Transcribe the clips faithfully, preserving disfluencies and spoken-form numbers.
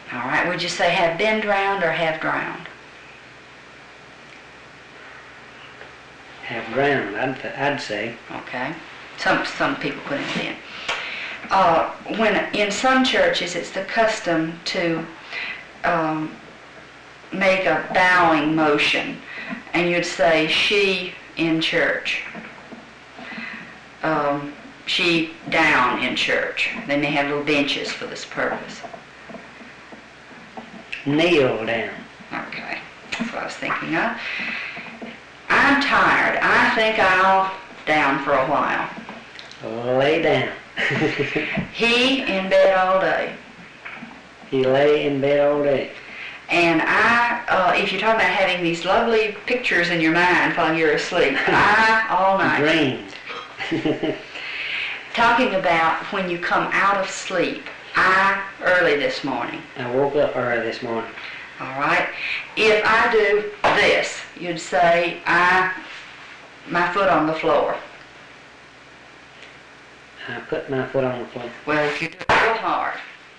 All right. Would you say have been drowned or have drowned? Have drowned, I'd, th- I'd say. Okay. Some some people put it in. Uh, when in some churches it's the custom to um, make a bowing motion, and you'd say she in church, um, she down in church. They may have little benches for this purpose. Kneel down. Okay, that's what I was thinking of. I'm tired. I think I'll down for a while. Lay down. He in bed all day. He lay in bed all day. And I, uh, if you're talking about having these lovely pictures in your mind while you're asleep, I all night. Dreamed. Talking about when you come out of sleep, I early this morning. I woke up early this morning. All right. If I do this, you'd say I, my foot on the floor. I put my foot on the floor. Well, if you do it real hard.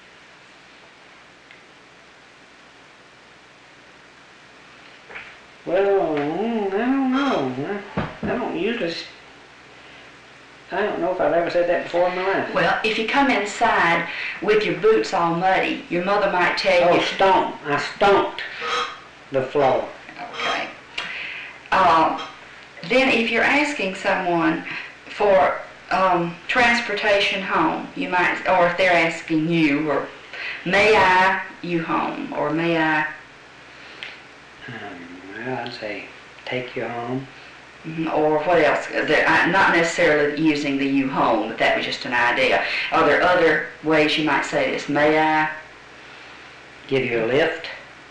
Well, mm, I don't know. I, I don't usually. I don't know if I've ever said that before in my life. Well, if you come inside with your boots all muddy, your mother might tell Oh, you. stomp. I stomped the floor. Okay. Um, then if you're asking someone for um, transportation home, you might, or if they're asking you, or may I you home, or may I, Um, well, I'd say take you home. or what else? They're not necessarily using the you home, but that was just an idea. Are there other ways you might say this? May I? Give you a lift.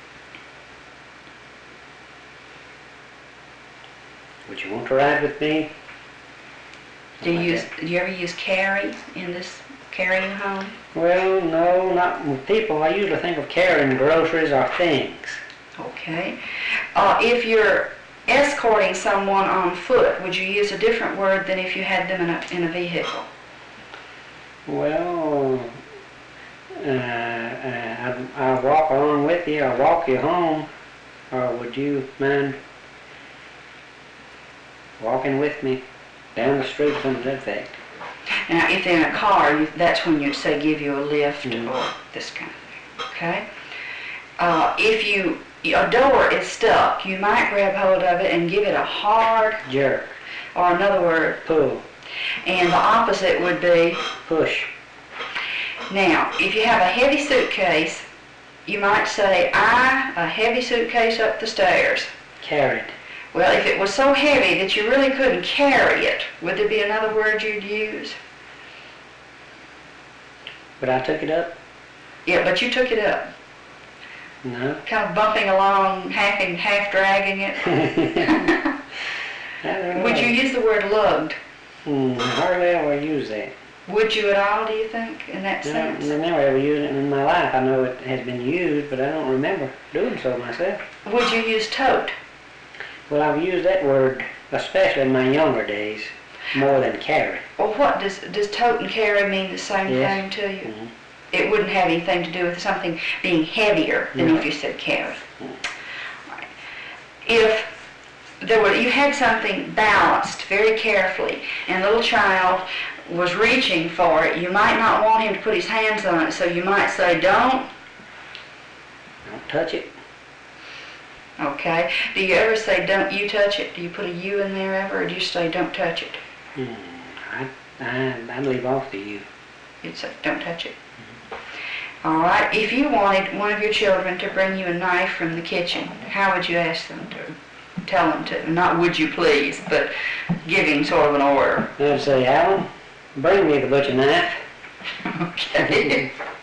Would you want to ride with me? Do you Like use? that. Do you ever use carry in this carrying home? Well, no, not with people. I usually think of carrying groceries or things. Okay. Uh, if you're escorting someone on foot, would you use a different word than if you had them in a, in a vehicle? Well, uh, uh, I'd, I'll walk along with you. I'll walk you home. Or would you mind walking with me down the street, something to that effect? Now, if they're in a car, you, that's when you'd say give you a lift Mhm. or this kind of thing. Okay. Uh, if you a door is stuck, you might grab hold of it and give it a hard, Jerk. or another word, Pull. and the opposite would be. Push. Now, if you have a heavy suitcase, you might say, I, a heavy suitcase up the stairs. Carried. Well, if it was so heavy that you really couldn't carry it, would there be another word you'd use? But I took it up? Yeah, but you took it up. No. Kind of bumping along, half and half dragging it. I don't know. Would you use the word lugged? Hmm, I hardly ever use that. Would you at all, do you think, in that No, sense? I never ever used it in my life. I know it has been used, but I don't remember doing so myself. Would you use tote? Well, I've used that word, especially in my younger days, more than carry. Well, what does does tote and carry mean the same Yes. thing to you? Mhm. It wouldn't have anything to do with something being heavier than No. if you said carry. Mm. Right. If there were, you had something balanced very carefully, and a little child was reaching for it, you might not want him to put his hands on it, so you might say, don't. Don't touch it. Okay. Do you ever say, don't you touch it? Do you put a you in there ever, or do you say, don't touch it? Hmm. I, I, I'd leave off the you. You'd say, don't touch it. All right. If you wanted one of your children to bring you a knife from the kitchen, how would you ask them to tell them to? Not would you please, but give him sort of an order. I'd say, Alan, bring me the butcher knife. Okay.